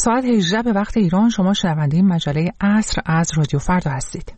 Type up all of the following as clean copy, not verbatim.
ساعت 18 به وقت ایران شما شنونده مجله عصر از رادیو فردا هستید.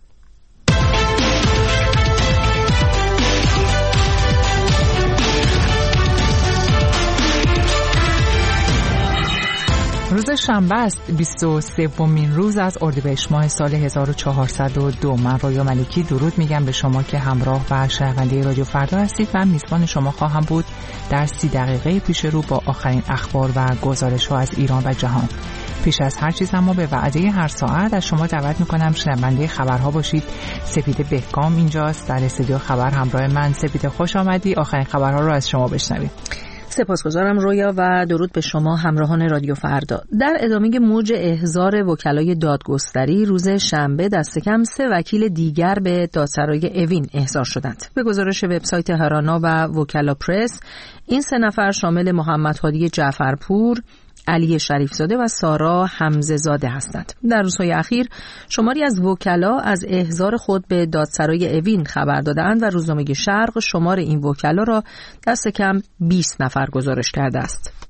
روز شنبه است، 23مین روز از اردیبهشت ماه سال 1402. من رویا ملکی درود میگم به شما که همراه و شنونده رادیو فردا هستید و میزبان شما خواهم بود در 30 دقیقه پیش رو با آخرین اخبار و گزارش‌ها از ایران و جهان. پیش از هر چیز اما به وعده هر ساعت از شما دعوت میکنم شنونده خبرها باشید. سپید بهکام اینجاست در استودیو خبر همراه من. سپید خوش آمدی، آخرین خبرها رو از شما بشنویم. سپاسگزارم رویا و درود به شما همراهان رادیو فردا. در ادامه موج احضار وکلای دادگستری روز شنبه دست کم 3 وکیل دیگر به دادسرای اوین احضار شدند. به گزارش وبسایت هرانا و وکلا پرس، این 3 نفر شامل محمد هادی جعفرپور، علی شریفزاده و سارا حمزه زاده هستند. در روزهای اخیر شماری از وکلا از احضار خود به دادسرای اوین خبر دادند و روزنامه شرق شمار این وکلا را دست کم 20 نفر گزارش کرده است.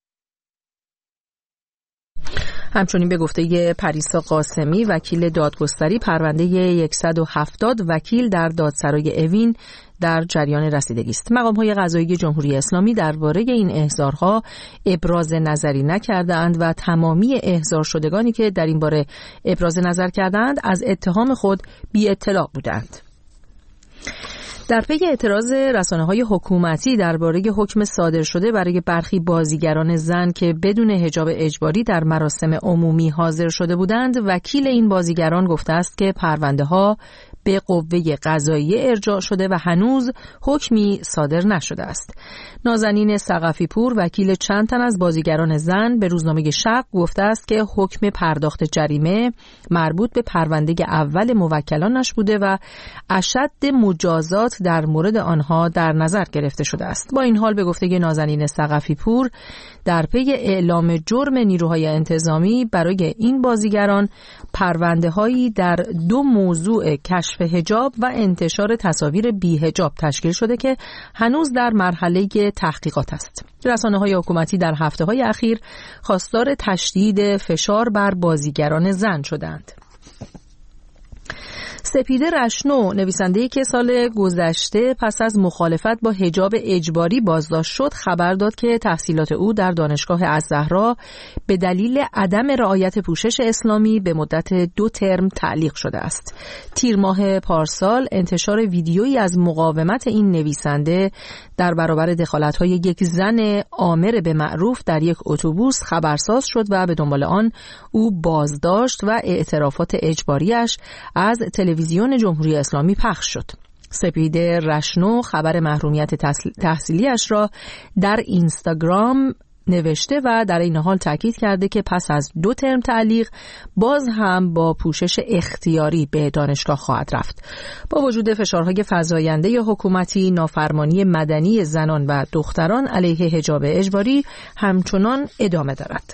همچنین به گفته پریسا قاسمی وکیل دادگستری، پرونده 170 وکیل در دادسرای اوین در جریان رسیدگی است. مقام‌های قضایی جمهوری اسلامی درباره این احضارها ابراز نظری نکردند و تمامی احضار شدگانی که در این باره ابراز نظر کردند از اتهام خود بی اطلاع بودند. در پی اعتراض رسانه‌های حکومتی درباره حکم صادر شده برای برخی بازیگران زن که بدون حجاب اجباری در مراسم عمومی حاضر شده بودند، وکیل این بازیگران گفته است که پرونده‌ها به قوه قضاییه ارجاع شده و هنوز حکمی صادر نشده است. نازنین ثقفی پور وکیل چند تن از بازیگران زن به روزنامه شرق گفته است که حکم پرداخت جریمه مربوط به پرونده اول موکلانش بوده و اشد مجازات در مورد آنها در نظر گرفته شده است. با این حال به گفته نازنین ثقفی پور، در پی اعلام جرم نیروهای انتظامی برای این بازیگران، پرونده‌هایی در 2 موضوع کشف حجاب و انتشار تصاویر بی حجاب تشکیل شده که هنوز در مرحله تحقیقات است. رسانه‌های حکومتی در هفته‌های اخیر خواستار تشدید فشار بر بازیگران زن شدند. سپید رشنو، نویسنده‌ای که سال گذشته پس از مخالفت با حجاب اجباری بازداشت شد، خبر داد که تحصیلات او در دانشگاه الزهرا به دلیل عدم رعایت پوشش اسلامی به مدت 2 ترم تعلیق شده است. تیر ماه پارسال انتشار ویدیویی از مقاومت این نویسنده در برابر دخالت‌های یک زن آمر به معروف در یک اتوبوس خبرساز شد و به دنبال آن او بازداشت و اعترافات اجباریش از تلویزیون جمهوری اسلامی پخش شد. سپید رشنو خبر محرومیت تحصیلیش را در اینستاگرام نوشته و در این حال تاکید کرده که پس از 2 ترم تعلیق باز هم با پوشش اختیاری به دانشگاه خواهد رفت. با وجود فشارهای فزاینده حکومتی، نافرمانی مدنی زنان و دختران علیه حجاب اجباری همچنان ادامه دارد.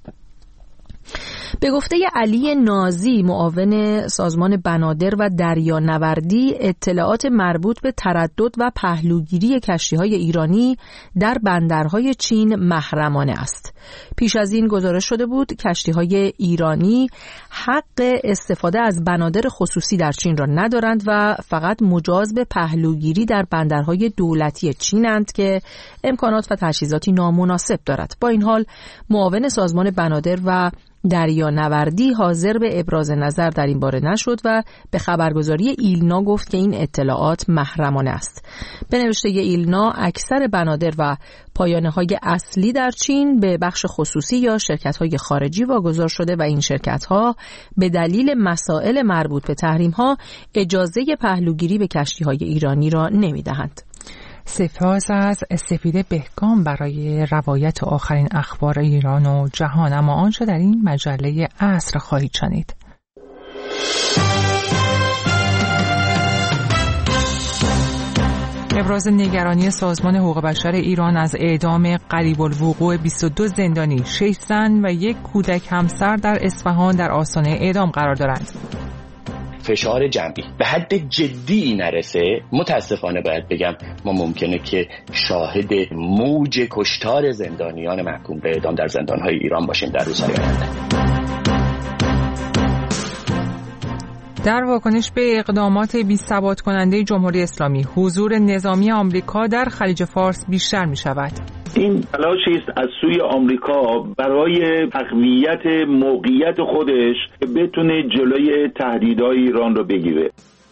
به گفته علی نازی، معاون سازمان بنادر و دریانوردی، اطلاعات مربوط به تردد و پهلوگیری کشتی‌های ایرانی در بندرهای چین محرمانه است. پیش از این گزارش شده بود کشتی‌های ایرانی حق استفاده از بنادر خصوصی در چین را ندارند و فقط مجاز به پهلوگیری در بندرهای دولتی چینند که امکانات و تجهیزاتی نامناسب دارد. با این حال معاون سازمان بنادر و دریانوردی حاضر به ابراز نظر در این باره نشد و به خبرگزاری ایلنا گفت که این اطلاعات محرمانه است. به نوشته ایلنا، اکثر بنادر و پایانه‌های اصلی در چین به بخش خصوصی یا شرکت‌های خارجی واگذار شده و این شرکت‌ها به دلیل مسائل مربوط به تحریم‌ها اجازه پهلوگیری به کشتی‌های ایرانی را نمی‌دهند. سپاس از سپید بهکام برای روایت آخرین اخبار ایران و جهان. اما آنچه در این مجله عصر خواهید شنید. ابراز نگرانی سازمان حقوق بشر ایران از اعدام قریب الوقوع 22 زندانی، 6 زن و 1 کودک همسر در اصفهان در آستانه اعدام قرار دارند. فشار جمعی به حد جدی نرسه، متاسفانه باید بگم ما ممکنه که شاهد موج کشتار زندانیان محکوم به اعدام در زندان‌های ایران باشیم در روزهای آینده. در واکنش به اقدامات بی‌ثبات کننده جمهوری اسلامی، حضور نظامی آمریکا در خلیج فارس بیشتر می شود. این تلاشی است از سوی آمریکا برای تقویت موقعیت خودش که بتونه جلوی تهدیدهای ایران رو بگیره.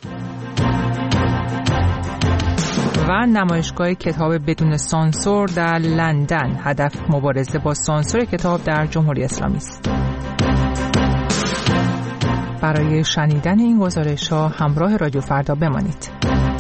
و نمایشگاه کتاب بدون سانسور در لندن، هدف مبارزه با سانسور کتاب در جمهوری اسلامی است. برای شنیدن این گزارش‌ها همراه رادیو فردا بمانید.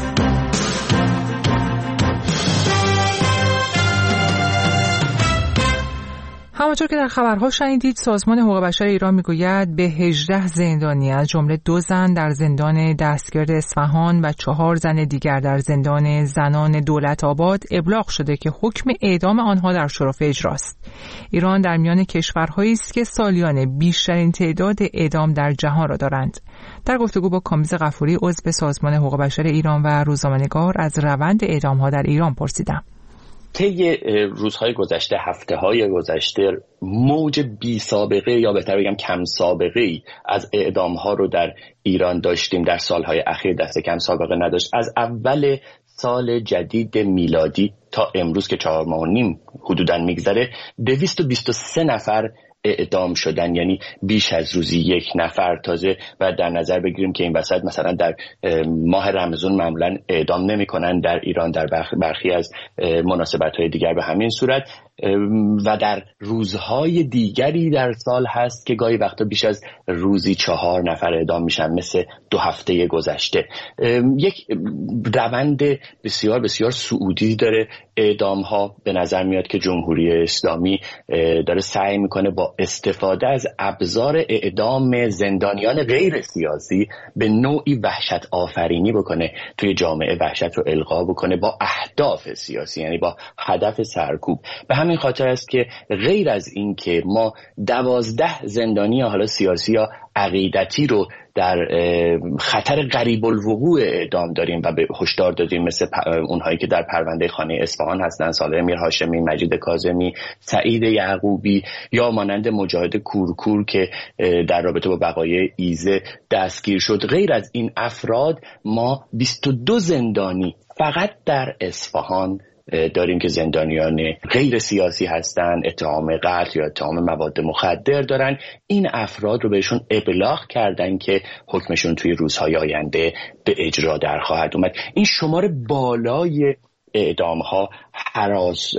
همانطور که در خبرها شنیدید، سازمان حقوق بشر ایران میگوید به 18 زندانی از جمله 2 زن در زندان دستگرد اصفهان و 4 زن دیگر در زندان زنان دولت آباد ابلاغ شده که حکم اعدام آنها در شرف اجراست. ایران در میان کشورهایی است که سالیانه بیشترین تعداد اعدام در جهان را دارند. در گفتگو با کامیز غفوری عضو سازمان حقوق بشر ایران و روزنامه‌نگار از روند اعدام‌ها در ایران پرسیدم. طی روزهای گذشته، هفته‌های گذشته، موج بی سابقه یا بهتر بگم کم سابقه ای از اعدام‌ها رو در ایران داشتیم. در سالهای اخیر دست کم سابقه نداشت. از اول سال جدید میلادی تا امروز که 4 ماه و نیم حدوداً میگذره 223 نفر اعدام شدن، یعنی بیش از روزی 1 نفر. تازه و در نظر بگیریم که این وسط مثلا در ماه رمضان معمولا اعدام نمی‌کنن در ایران، در برخی از مناسبت‌های دیگر به همین صورت، و در روزهای دیگری در سال هست که گاهی وقتا بیش از روزی 4 نفر اعدام میشن، مثل 2 هفته گذشته. یک روند بسیار بسیار صعودی داره اعدام ها. به نظر میاد که جمهوری اسلامی داره سعی میکنه با استفاده از ابزار اعدام زندانیان غیر سیاسی به نوعی وحشت آفرینی بکنه توی جامعه، وحشت رو القا بکنه با اهداف سیاسی، یعنی با هدف سرکوب. به همین خاطر است که غیر از این که ما 12 زندانی حالا سیاسی یا عقیدتی رو در خطر قریب الوقوع اعدام داریم و به هشدار دادیم، مثل اونهایی که در پرونده خانه اصفهان هستن، صالح میر هاشمی، مجید کاظمی، سعید یعقوبی، یا مانند مجاهد کورکور که در رابطه با بقایای ایزه دستگیر شد. غیر از این افراد ما 22 زندانی فقط در اصفهان داریم که زندانیان غیر سیاسی هستن، اتهام قتل یا اتهام مواد مخدر دارن. این افراد رو بهشون ابلاغ کردن که حکمشون توی روزهای آینده به اجرا در خواهد اومد. این شمار بالای اعدام ها هراس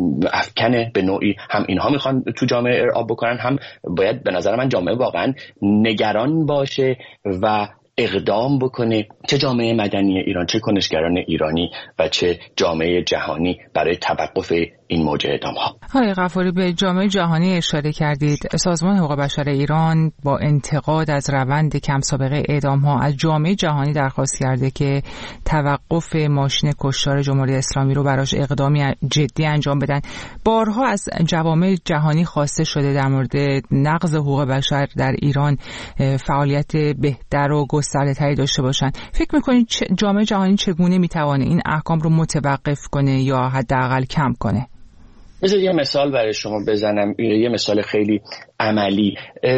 افکنه به نوعی. هم اینها میخوان تو جامعه ارعاب بکنن، هم باید به نظر من جامعه واقعا نگران باشه و اقدام بکنه، چه جامعه مدنی ایران، چه کنشگران ایرانی و چه جامعه جهانی، برای توقف این موج اعدام‌ها. آقای غفوری، به جامعه جهانی اشاره کردید. سازمان حقوق بشر ایران با انتقاد از روند کم سابقه اعدام‌ها از جامعه جهانی درخواست کرده که توقف ماشین کشتار جمهوری اسلامی رو براش اقدامی جدی انجام بدن. بارها از جوامع جهانی خواسته شده در مورد نقض حقوق بشر در ایران فعالیت بهتر و گسترده‌تری داشته باشن. فکر می‌کنید جامعه جهانی چگونه می‌تونه این احکام رو متوقف کنه یا حداقل کم کنه؟ بذارید یه مثال برای شما بزنم، یه مثال خیلی عملی.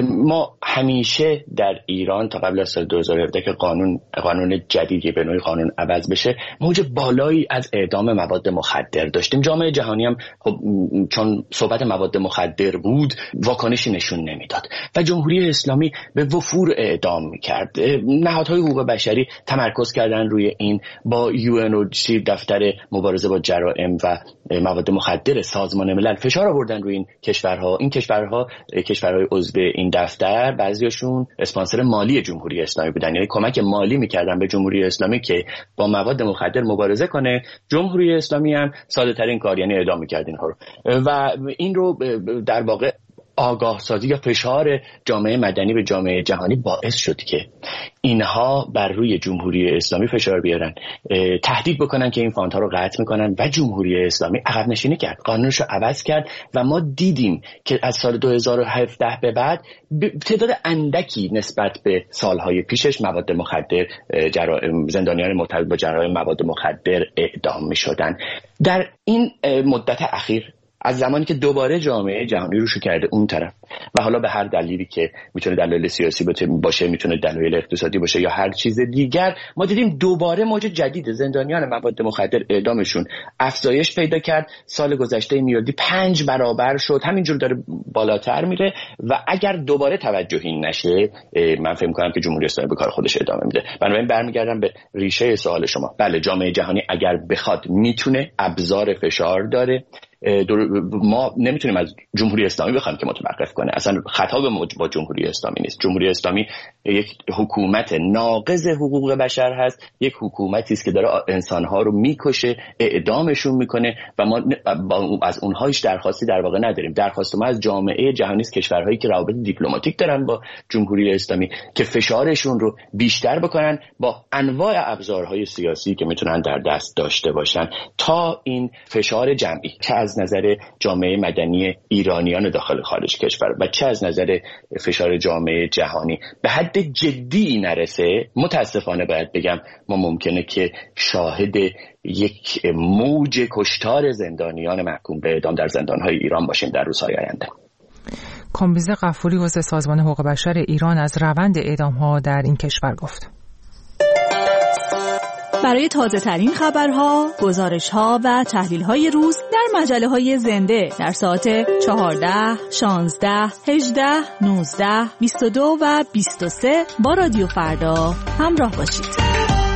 ما همیشه در ایران تا قبل از سال 2017 که قانون جدیدی به نوعی قانون عوض بشه، موج بالایی از اعدام مواد مخدر داشتیم. جامعه جهانی هم خب چون صحبت مواد مخدر بود واکنشی نشون نمیداد و جمهوری اسلامی به وفور اعدام میکرد. نهادهای حقوق بشری تمرکز کردن روی این، با UNODC دفتر مبارزه با جرائم و مواد مخدر سازمان ملل فشار آوردن روی این کشورها. این کشورهای عضو این دفتر بعضیاشون اسپانسر مالی جمهوری اسلامی بودن، یعنی کمک مالی میکردن به جمهوری اسلامی که با مواد مخدر مبارزه کنه. جمهوری اسلامی هم ساده ترین کار، یعنی اعدام میکرد اینها رو، و این رو در واقع آگاه سازی یا فشار جامعه مدنی به جامعه جهانی باعث شد که اینها بر روی جمهوری اسلامی فشار بیارن، تهدید بکنن که این فاندها رو قطع میکنن و جمهوری اسلامی عقب نشینی کرد، قانونش رو عوض کرد و ما دیدیم که از سال 2017 به بعد تعداد اندکی نسبت به سالهای پیشش مواد مخدر، زندانیان مرتبط با جرایم مواد مخدر اعدام میشدن. در این مدت اخیر از زمانی که دوباره جامعه جهانی روشو کرده اون طرف و حالا به هر دلیلی که میتونه دلایل سیاسی باشه، میتونه دلایل اقتصادی باشه یا هر چیز دیگر، ما دیدیم دوباره موج جدید زندانیان مواد مخدر اعدامشون افزایش پیدا کرد. سال گذشته میلادی 5 برابر شد، همینجور داره بالاتر میره و اگر دوباره توجهی نشه من فکر می‌کنم که جمهوری اسلامی به کار خودش ادامه میده. بنابراین برمیگردم به ریشه سوال شما. بله، جامعه جهانی اگر بخواد میتونه، ابزار فشار داره. ما نمیتونیم از جمهوری اسلامی بخوایم که متوقف کنه، اصلا خطاب با جمهوری اسلامی نیست. جمهوری اسلامی یک حکومت ناقض حقوق بشر هست، یک حکومتی است که داره انسانها رو میکشه، اعدامشون میکنه و ما از اونها هیچ درخواستی در واقع نداریم. درخواست ما از جامعه جهانی است، کشورهایی که روابط دیپلماتیک دارن با جمهوری اسلامی، که فشارشون رو بیشتر بکنن با انواع ابزارهای سیاسی که میتونن در دست داشته باشن تا این فشار جمعی، چه از نظر جامعه مدنی ایرانیان داخل خارج کشور و چه از نظر فشار جامعه جهانی، به حد جدی نرسه. متاسفانه باید بگم ما ممکنه که شاهد یک موج کشتار زندانیان محکوم به اعدام در زندانهای ایران باشیم در روزهای آینده. کامبیز غفوری عضو سازمان حقوق بشر ایران از روند اعدام‌ها در این کشور گفت. برای تازه ترین خبرها، گزارش‌ها و تحلیل‌های روز در مجله‌های زنده در ساعت 14، 16، 18، 19، 22 و 23 با رادیو فردا همراه باشید.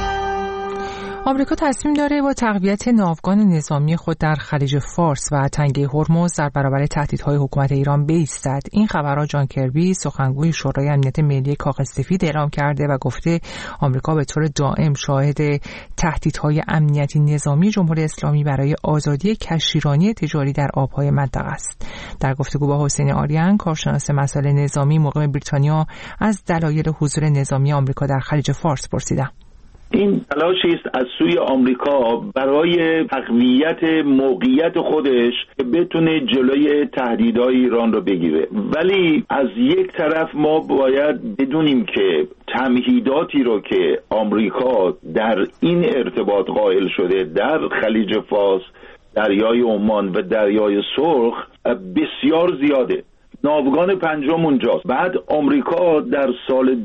آمریکا تصمیم داره با تقویت ناوگان نظامی خود در خلیج فارس و تنگه هرمز در برابر تهدیدهای حکومت ایران بایستد. این خبر را جان کربی، سخنگوی شورای امنیت ملی کاغذ سفید اعلام کرده و گفته آمریکا به طور دائم شاهد تهدیدهای امنیتی نظامی جمهوری اسلامی برای آزادی کشتیرانی تجاری در آبهای منطقه است. در گفتگو با حسین آریان، کارشناس مسائل نظامی مقیم بریتانیا، از دلایل حضور نظامی آمریکا در خلیج فارس پرسیدم. این تلاشی است از سوی آمریکا برای تقویت موقعیت خودش که بتونه جلوی تهدیدهای ایران رو بگیره، ولی از یک طرف ما باید بدونیم که تمهیداتی رو که آمریکا در این ارتباط قائل شده در خلیج فارس، دریای عمان و دریای سرخ بسیار زیاده. ناوگان 5 اونجاست. بعد آمریکا در سال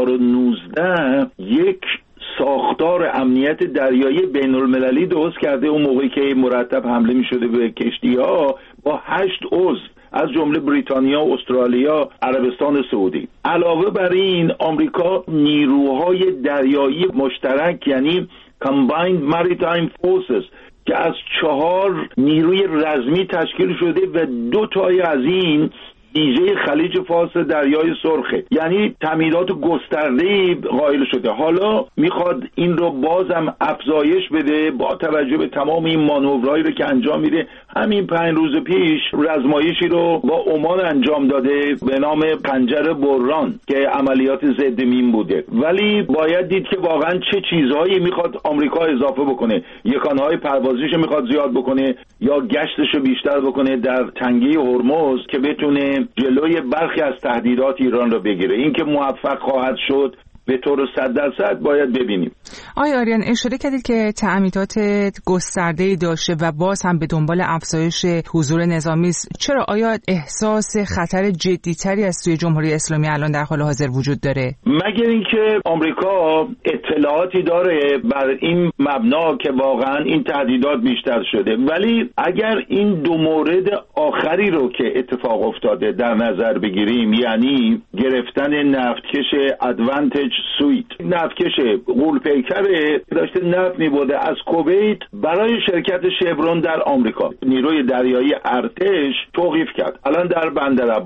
2019 یک ساختار امنیت دریایی بین المللی درست کرده. اون موقعی که مرتب حمله می شده به کشتی ها با 8 عضو از جمله بریتانیا، استرالیا، عربستان سعودی. علاوه بر این آمریکا نیروهای دریایی مشترک یعنی Combined Maritime Forces که از 4 نیروی رزمی تشکیل شده و 2 تای از این ویژه خلیج فارس دریای سرخه، یعنی تمهیدات گسترده‌ای قائل شده. حالا میخواد این رو بازم افزایش بده با توجه به تمام این مانورهایی رو که انجام میده. همین 5 روز پیش رزمایشی رو با عمان انجام داده به نام خنجر بران که عملیات ضد مین بوده، ولی باید دید که واقعا چه چیزهایی میخواد آمریکا اضافه بکنه. یکانهای پروازیش میخواد زیاد بکنه یا گشتش رو بیشتر بکنه در تنگه هرمز که بتونه جلوی برخی از تهدیدات ایران رو بگیره. این که موفق خواهد شد به طور 100% باید ببینیم. آقای آریان، اشاره کردید که تعمیدات گسترده‌ای داشته و باز هم به دنبال افزایش حضور نظامی است. چرا؟ آیا احساس خطر جدی‌تری از سوی جمهوری اسلامی الان در حال حاضر وجود داره؟ مگر اینکه آمریکا اطلاعاتی داره بر این مبنا که واقعا این تهدیدات بیشتر شده، ولی اگر این 2 مورد آخری رو که اتفاق افتاده در نظر بگیریم، یعنی گرفتن نفتکش ادوانتج سویت، نفتکش غول‌پیکر داشته نفت می‌برده از کویت برای شرکت شورون در آمریکا، نیروی دریایی ارتش توقیف کرد. الان در بندر عباسی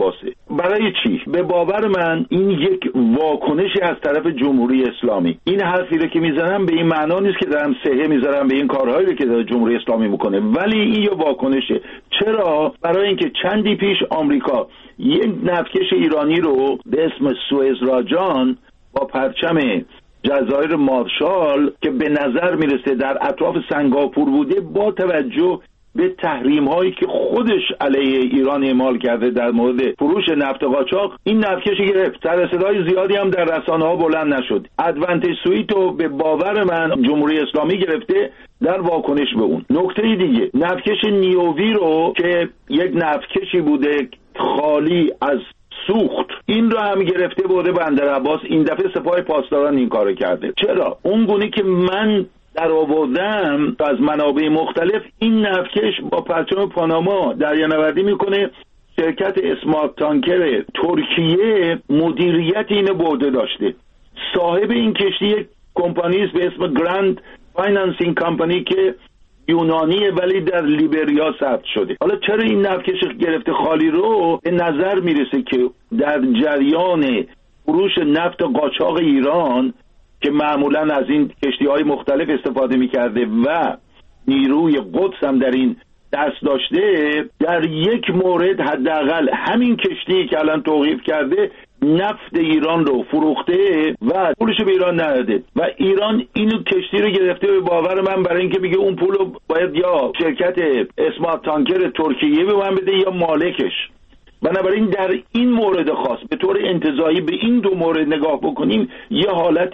برای چی؟ به باور من این یک واکنشی از طرف جمهوری اسلامی. این حرفی رو که میزنم به این معنا نیست که دارم صحه میذارم به این کارهایی رو که داره جمهوری اسلامی میکنه، ولی این یه واکنشه. چرا؟ برای اینکه چندی پیش آمریکا یک نفتکش ایرانی رو به اسم سوئز راجان با پرچم جزایر مارشال که به نظر میرسه در اطراف سنگاپور بوده، با توجه به تحریم هایی که خودش علیه ایران اعمال کرده در مورد فروش نفت قاچاق، این نفتکشی گرفت. سر صدای زیادی هم در رسانه ها بلند نشد. ادوانتج سویت رو به باور من جمهوری اسلامی گرفته در واکنش به اون. نکته دیگه، نفتکش نیووی رو که یک نفتکشی بوده خالی از سوخت، این رو هم گرفته برده بندر عباس. این دفعه سپاه پاسداران این کارو کرده. چرا؟ اون گونه که من در آوردم از منابع مختلف، این نفتکش با پرچم پاناما دریانوردی میکنه. شرکت اسمارت تانکر ترکیه مدیریت اینو برده داشته. صاحب این کشتی یک کمپانی است به اسم گراند فایننسینگ کمپانی که یونانیه ولی در لیبریا ثبت شده. حالا چرا این نفتکش گرفته خالی رو؟ به نظر میرسه که در جریان فروش نفت قاچاق ایران که معمولا از این کشتی‌های مختلف استفاده می‌کرده و نیروی قدس هم در این دست داشته، در یک مورد حداقل همین کشتی که الان توقیف کرده نفت ایران رو فروخته و پولش به ایران نداده و ایران اینو کشتی رو گرفته. به باور من برای اینکه میگه اون پول رو باید یا شرکت اسمارت تانکر ترکیه به من بده یا مالکش. بنابراین در این مورد خاص به طور انتزاعی به این دو مورد نگاه بکنیم، یه حالت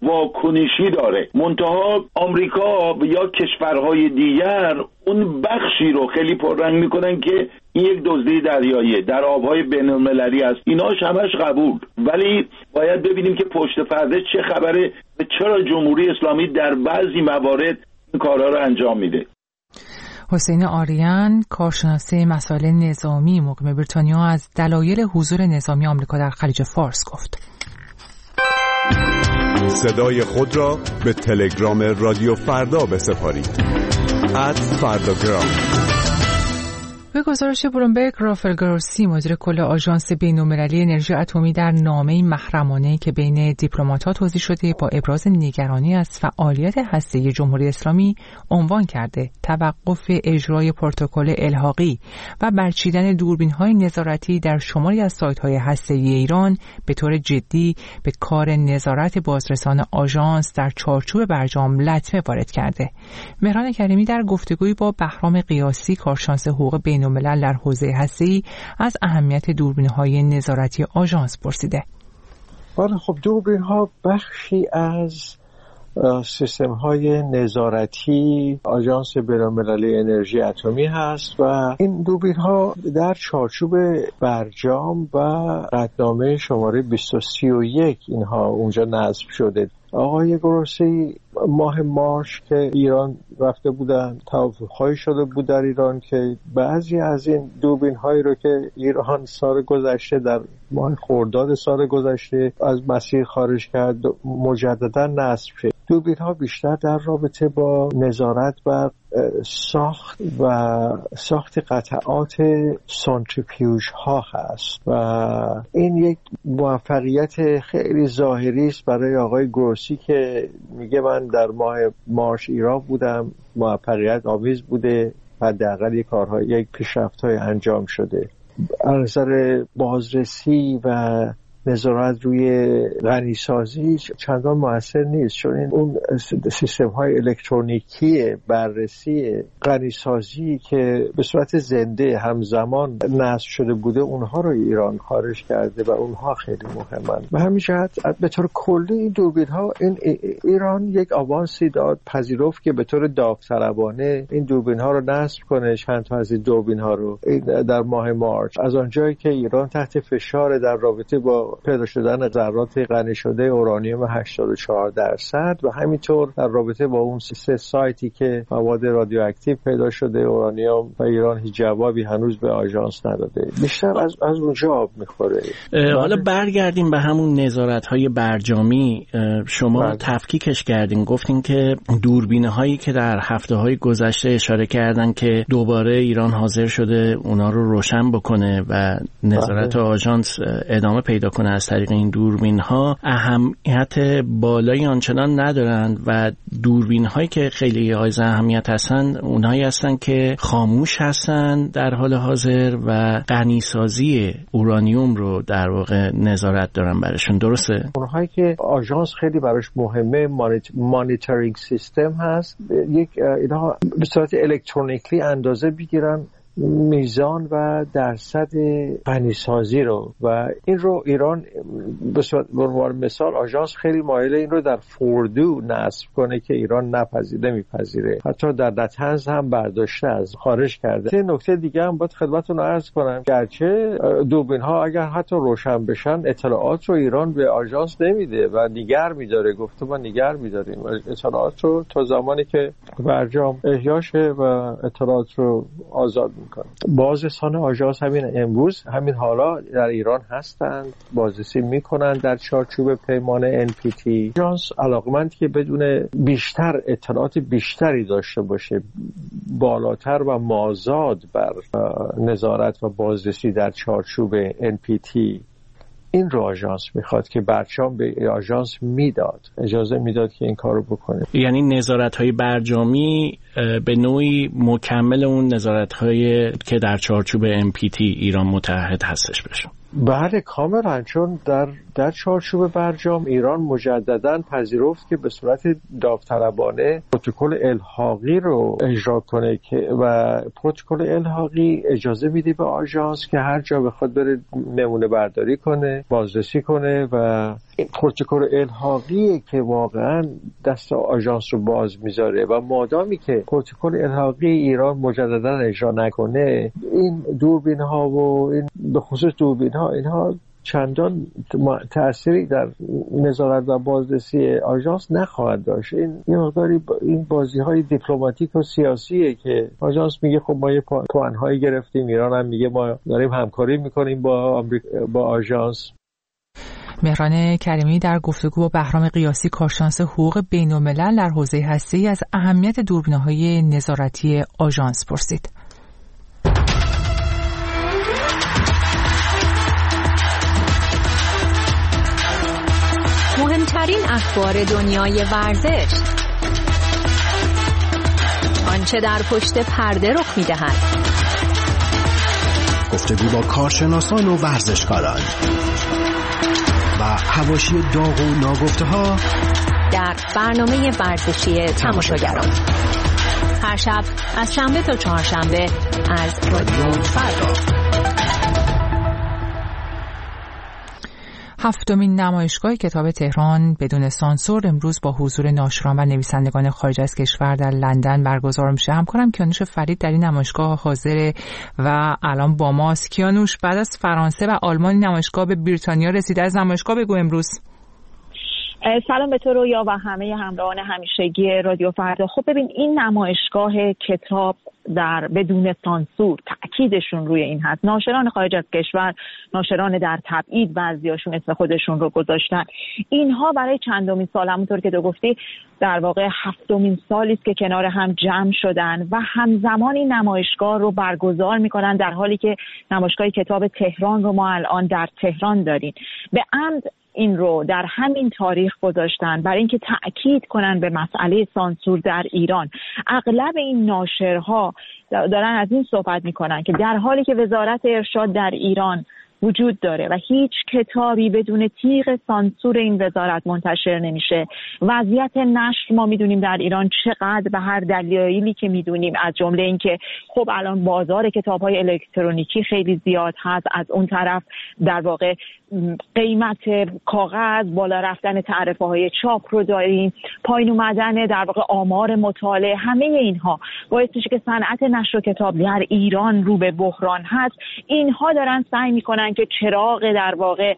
واکنشی داره. منتها آمریکا یا کشورهای دیگر اون بخشی رو خیلی پررنگ میکنن که این یک دزدی دریاییه، در آبهای بین‌المللی است. ایناش همش قبول، ولی باید ببینیم که پشت پرده چه خبره و چرا جمهوری اسلامی در بعضی موارد این کارها رو انجام میده. حسین آریان، کارشناس مسائل نظامی مقیم بریتانیا، از دلایل حضور نظامی آمریکا در خلیج فارس گفت. صدای خود را به تلگرام رادیو فردا بسپارید. @فرداگرام. به گزارش بلومبرگ، رافائل گروسی، مدیر کل آژانس بین‌المللی انرژی اتمی، در نامه‌ای محرمانه‌ای که بین دیپلمات‌ها توزیع شده با ابراز نگرانی از فعالیت هسته‌ای جمهوری اسلامی عنوان کرده توقف اجرای پروتکل الحاقی و برچیدن دوربین‌های نظارتی در شماری از سایت‌های هسته‌ای ایران به طور جدی به کار نظارت بازرسان آژانس در چارچوب برجام لطمه وارد کرده. مهران کریمی در گفتگویی با بهرام قیاسی، کارشناس حقوق بین‌الملل در حوزه هسته‌ای، از اهمیت دوربین‌های نظارتی آژانس پرسیده. بله، خب دوربین‌ها بخشی از سیستم‌های نظارتی آژانس بین‌المللی انرژی اتمی هست و این دوربین‌ها در چارچوب برجام و قطعنامه شماره 231 اینها اونجا نصب شده. آقای گروسی ماه مارس که ایران رفته بودن، توافق‌هایی شده بود در ایران که بعضی از این دوربین‌هایی رو که ایران سال گذشته در ماه خرداد سال گذشته از مسیر خارج کرد مجددا نصب شد. دوربین‌ها بیشتر در رابطه با نظارت و ساخت قطعات سانتریفیوژ ها هست و این یک موفقیت خیلی ظاهری است برای آقای گروسی که میگه من در ماه مارس ایران بودم، موفقیت آمیز بوده، حداقل یک پیشرفت‌های انجام شده. از نظر بازرسی و نظارت روی غنیسازی چندان موثر نیست، چون اون سیستم‌های الکترونیکی بررسی غنیسازی که به صورت زنده همزمان نصب شده بوده اونها رو ایران خارج کرده و اونها خیلی مهمن. به همین جهت به طور کلی این دوربین‌ها ایران یک آوانسی داد، پذیرفت که به طور داوطلبانه این دوربین‌ها رو نصب کنه. چند تا از این دوربین‌ها رو در ماه مارس، از آنجایی که ایران تحت فشار در رابطه با پیدا شدن ذرات غنی شده اورانیوم 84% و همینطور در رابطه با اون 3 سایتی که مواد رادیواکتیو پیدا شده اورانیوم و ایران هیچ جوابی هنوز به آژانس نداده. بیشتر از اونجا آب میخوره. حالا برگردیم به همون نظارت‌های برجامی. شما تفکیکش کردین، گفتین که دوربین‌هایی که در هفته‌های گذشته اشاره کردن که دوباره ایران حاضر شده اونا رو روشن بکنه و نظارت آژانس ادامه پیدا کنه از طریق این دوربین‌ها، اهمیت بالایی آنچنان ندارند و دوربین‌هایی که خیلی حائز اهمیت هستن اونهایی هستن که خاموش هستن در حال حاضر و غنیسازی اورانیوم رو در واقع نظارت دارن برشون. درسته؟ اونهایی که آژانس خیلی براش مهمه مانیتورینگ سیستم هست، اینها به صورت الکترونیکی اندازه بگیرن میزان و درصد غنیسازی رو و این رو ایران به عنوان مثال آژانس خیلی مایله این رو در فوردو نصب کنه که ایران نمیپذیره، حتی در نتنز هم برداشته از خارج کرده. یه نکته دیگه هم باید خدمتتون عرض کنم، گرچه دوربین ها اگر حتی روشن بشن اطلاعات رو ایران به آژانس نمیده و نگه میداره، گفته ما نگه میداریم اطلاعات رو تا زمانی که برجام احیا شه و اطلاعات رو آزاد میکنه. بازرسان آژانس همین امروز همین حالا در ایران هستند، بازرسی میکنن در چارچوب پیمان NPT. آژانس علاقمند که بدون بیشتر اطلاعات بیشتری داشته باشه، بالاتر و مازاد بر نظارت و بازرسی در چارچوب NPT، این رو آژانس میخواد که برجام به آژانس میداد، اجازه میداد که این کارو بکنه. یعنی نظارت‌های برجامی به نوعی مکمل اون نظارت‌های که در چارچوب NPT ایران متعهد هستش بشه. بله کاملا، چون در چارچوب برجام ایران مجددا پذیرفت که به صورت داوطلبانه پروتکل الحاقی رو اجرا کنه که و پروتکل الحاقی اجازه میده به آژانس که هر جا بخواد بره نمونه برداری کنه، بازرسی کنه و این پروتکل الحاقی که واقعا دست آژانس رو باز میذاره و مادامی که پروتکل الحاقی ایران مجددا اجرا نکنه، این دوربین ها و این به خصوص دوربین ها اینها چندان تأثیری در نظارت و بازرسی آژانس نخواهد داشت. این مقداری این بازی های دیپلماتیک و سیاسیه که آژانس میگه خب ما یه پوانهایی گرفتیم، ایران هم میگه ما داریم همکاری میکنیم با آژانس. مهران کریمی در گفتگو با بهرام قیاسی کارشناس حقوق بین‌الملل در حوزه هسته‌ای از اهمیت دوربین‌های نظارتی آژانس پرسید. مهمترین اخبار دنیای ورزش، آنچه در پشت پرده رخ می‌دهد، گفتگو با کارشناسان و ورزشکاران و حواشی داغ و ناگفته‌ها در برنامه ورزشی تماشاگران، هر شب از شنبه تا چهارشنبه از رادیو فردا. هفتمین نمایشگاه کتاب تهران بدون سانسور امروز با حضور ناشران و نویسندگان خارج از کشور در لندن برگزار میشه. همکارم کیانوش فرید در این نمایشگاه حاضره و الان با ماست. کیانوش، بعد از فرانسه و آلمان نمایشگاه به بریتانیا رسیده، از نمایشگاه بگو امروز. سلام به تو رویا و همه همراهان همیشگی رادیو فردا. خب ببین، این نمایشگاه کتاب در بدون سانسور تأکیدشون روی این هست. ناشران خارج از کشور، ناشران در تبعید، بعضیاشون اسم خودشون رو گذاشتن. اینها برای چندمین سال، همونطور که تو گفتی، در واقع هفتمین سالی است که کنار هم جمع شدن و همزمان این نمایشگاه رو برگزار میکنن، در حالی که نمایشگاه کتاب تهران رو ما الان در تهران داریم. به عمد این رو در همین تاریخ گذاشتن برای اینکه تأکید کنن به مسئله سانسور در ایران. اغلب این ناشرها دارن از این صحبت میکنن که در حالی که وزارت ارشاد در ایران وجود داره و هیچ کتابی بدون تیغ سانسور این وزارت منتشر نمیشه، وضعیت نشر ما میدونیم در ایران چقدر به هر دلایلی که میدونیم، از جمله این که خب الان بازار کتاب‌های الکترونیکی خیلی زیاد هست، از اون طرف در واقع قیمت کاغذ، بالا رفتن تعرفه‌های چاپ رو داریم، پایین اومدن در واقع آمار مطالعه، همه اینها باعث میشه که صنعت نشر کتاب در ایران رو به بحران هست. اینها دارن سعی میکنن بودن که چراغ در واقع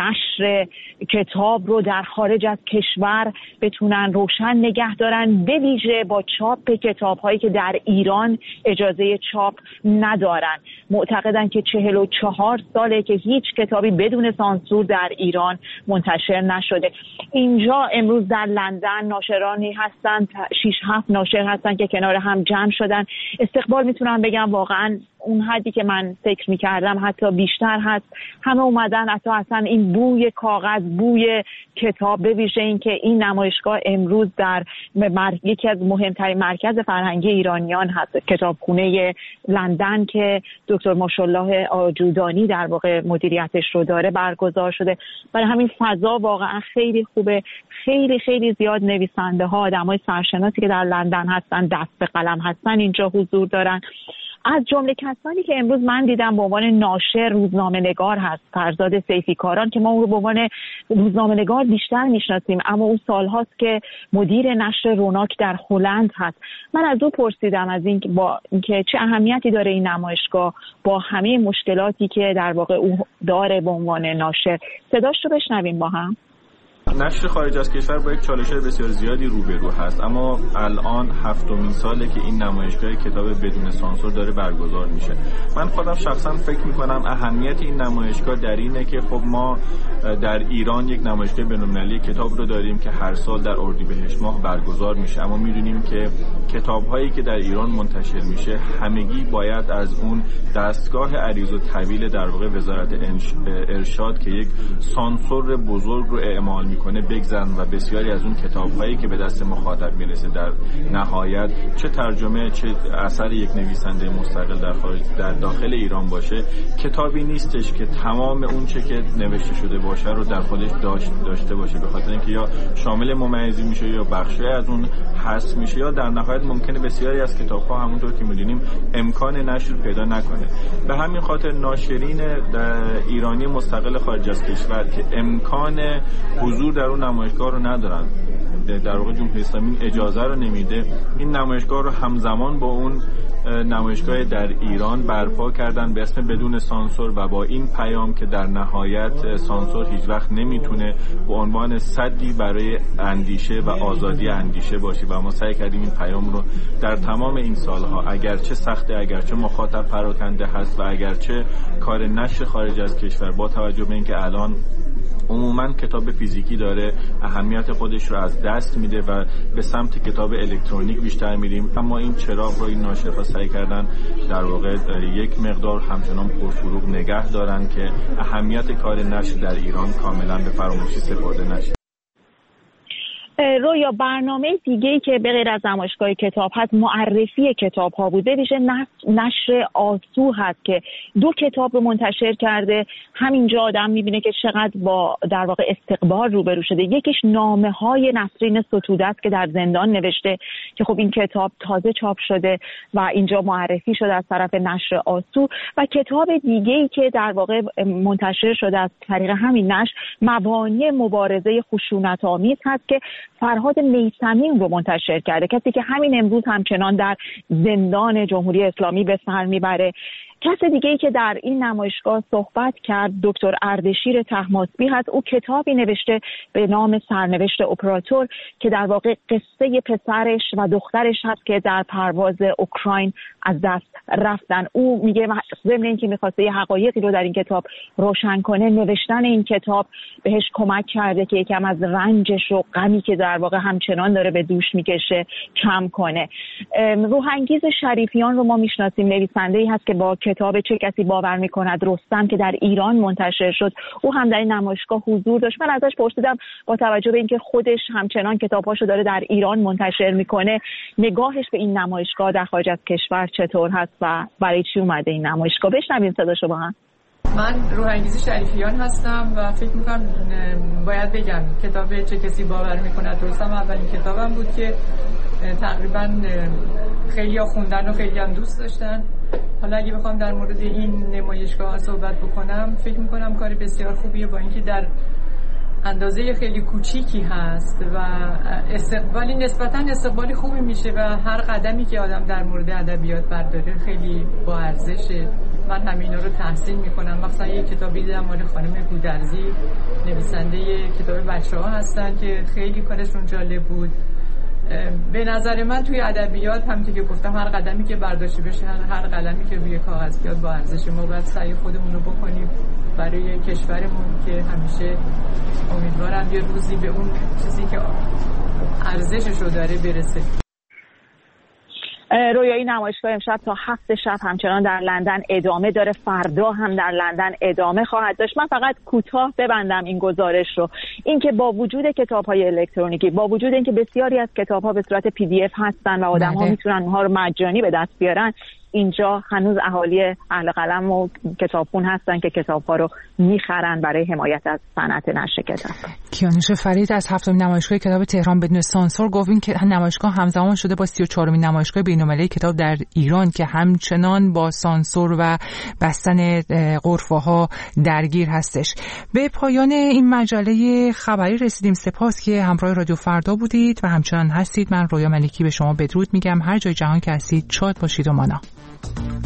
نشر کتاب رو در خارج از کشور بتونن روشن نگه دارن، به ویژه با چاپ کتاب‌هایی که در ایران اجازه چاپ ندارن. معتقدن که 44 ساله که هیچ کتابی بدون سانسور در ایران منتشر نشده. اینجا امروز در لندن ناشرانی هستند، 6-7 ناشر هستن که کنار هم جمع شدن. استقبال میتونم بگم واقعا اون حدی که من فکر میکردم حتی بیشتر هست. همه اومدن اصلا این بوی کاغذ، بوی کتاب، به ویژه این که این نمایشگاه امروز در یکی از مهمترین مرکز فرهنگی ایرانیان هست، کتابخونه لندن که دکتر ماشاءالله آجودانی در واقع مدیریتش رو داره، برگزار شده. برای همین فضا واقعا خیلی خوبه. خیلی خیلی زیاد نویسنده ها، آدمای سرشناسی که در لندن هستن، دست به قلم هستن، اینجا حضور دارن. از جمله کسانی که امروز من دیدم به عنوان ناشر، روزنامه‌نگار هست فرزاد سیفیکاران که ما اون رو به عنوان روزنامه‌نگار بیشتر میشناسیم، اما اون سالهاست که مدیر نشر روناک در هلند هست. من از او پرسیدم از اینکه چه اهمیتی داره این نمایشگاه با همه مشکلاتی که در واقع او داره به عنوان ناشر. صداش رو بشنویم با هم. نشر خارج از کشور با یک چالش بسیار زیادی روبرو هست، اما الان 7مین ساله که این نمایشگاه کتاب بدون سانسور داره برگزار میشه. من خودم شخصا فکر میکنم اهمیت این نمایشگاه در اینه که خب ما در ایران یک نمایشگاه بین‌المللی کتاب رو داریم که هر سال در اردیبهشت ماه برگزار میشه، اما میدونیم که کتاب‌هایی که در ایران منتشر میشه همگی باید از اون دستگاه عریض و طویل در واقع وزارت ارشاد که یک سانسور بزرگ رو اعمال میکنه بگذرن و بسیاری از اون کتاب‌هایی که به دست مخاطب میرسه در نهایت چه ترجمه چه اثر یک نویسنده مستقل در داخل ایران باشه، کتابی نیستش که تمام اون چه که نوشته شده باشه رو در خودش داشته باشه، به خاطر اینکه یا شامل ممیزی میشه یا بخشی از اون حذف میشه یا در نهایت ممکنه بسیاری از کتاب‌ها همونطور که می‌دونیم امکان نشر پیدا نکنه. به همین خاطر ناشرین ایرانی مستقل خارج از کشور که امکان حضور در اون نمایشگاه رو ندارن، در واقع جمهوری اسلامی اجازه رو نمیده، این نمایشگاه رو همزمان با اون نمایشگاه در ایران برپا کردن به اسم بدون سانسور و با این پیام که در نهایت سانسور هیچ وقت نمیتونه به عنوان سدی برای اندیشه و آزادی اندیشه باشه و ما سعی کردیم این پیام رو در تمام این سالها، اگرچه سخته، اگرچه مخاطب پراکنده هست و اگرچه کار نشر خارج از کشور با توجه به اینکه الان عموما کتاب فیزیکی داره اهمیت خودش رو از دست میده و به سمت کتاب الکترونیک بیشتر میریم، اما این چراغ رو این ناشرها سعی کردن در واقع یک مقدار همچنان پرفروغ نگه دارن که اهمیت کار نشر در ایران کاملا به فراموشی سپرده نشه. رویا برنامه دیگه‌ای که به غیر از نمایشگاه کتاب هست معرفی کتاب ها بوده، ویژه نشر آسو هست که 2 کتاب رو منتشر کرده. همینجا آدم میبینه که چقدر با در واقع استقبال روبرو شده. یکیش نامه های نسرین ستوده است که در زندان نوشته که خب این کتاب تازه چاپ شده و اینجا معرفی شده از طرف نشر آسو، و کتاب دیگه‌ای که در واقع منتشر شده از طریق همین نشر مبانی مبارزه خشونت‌آمیز هست که فرهاد میثمی رو منتشر کرده، کسی که همین امروز همچنان در زندان جمهوری اسلامی به سر میبره. کس دیگه‌ای که در این نمایشگاه صحبت کرد دکتر اردشیر طهماسبی هست. او کتابی نوشته به نام سرنوشت اپراتور که در واقع قصه پسرش و دخترش هست که در پرواز اوکراین از دست رفتن. او میگه ضمن اینکه می‌خواسته یه حقایقی رو در این کتاب روشن کنه، نوشتن این کتاب بهش کمک کرده که یکم از رنجش و غمی که در واقع همچنان داره به دوش میکشه کم کنه. روحانگیز شریفیان رو ما میشناسیم، نویسنده‌ای هست که با کتاب چه کسی باور میکند رستم که در ایران منتشر شد او هم در این نمایشگاه حضور داشت. من ازش پرسیدم با توجه به اینکه خودش همچنان کتاباشو داره در ایران منتشر میکنه، نگاهش به این نمایشگاه در خارج از کشور چطور هست و برای چی اومده این نمایشگاه. بشنویم صداشو با هم. من روحانگیز شریفیان هستم و فکر میکنم باید بگم کتاب چه کسی باور میکند رستم اولین کتابم بود که تقریبا خیلی ها خوندن و خیلی هم دوست داشتن. حالا اگه بخوام در مورد این نمایشگاه صحبت بکنم، فکر میکنم کار بسیار خوبیه با اینکه در اندازه خیلی کوچیکی هست و استقبالی نسبتاً استقبالی خوبی میشه و هر قدمی که آدم در مورد ادبیات برداره خیلی با ارزشه من همه اینا رو تحسین میکنم. مثلا یک کتابی دیدم مال خانم گودرزی، نویسنده کتاب بچه‌ها هستن که خیلی کارشون جالب بود. به نظر من توی ادبیات همونطور که گفتم هر قدمی که برداشته بشه، هر قلمی که روی کاغذ بیاد با ارزش. ما باید سعی خودمون رو بکنیم برای کشورمون که همیشه امیدوارم یه روزی به اون چیزی که ارزشش رو داره برسه. رویایی نمایشگاه امشب تا 7 شب همچنان در لندن ادامه داره. فردا هم در لندن ادامه خواهد داشت. من فقط کوتاه ببندم این گزارش رو، اینکه با وجود کتاب‌های الکترونیکی، با وجود اینکه بسیاری از کتاب‌ها به صورت PDF هستن و آدم‌ها میتونن اونها رو مجانی به دست بیارن، اینجا هنوز اهالی اهل قلم و کتابخون هستن که کتاب‌ها رو میخرن برای حمایت از صنعت نشر کتاب. کیانوش فرید از 7مین نمایشگاه کتاب تهران بدون سانسور گفت این که نمایشگاه همزمان شده با 34مین نمایشگاه بین‌المللی کتاب در ایران که همچنان با سانسور و بستن غرفه‌ها درگیر هستش. به پایان این مجله خبری رسیدیم. سپاس که همراه رادیو فردا بودید و همچنان هستید. من رویا ملکی به شما بدرود میگم. هر جای جهان که هستید شاد باشید و مانا.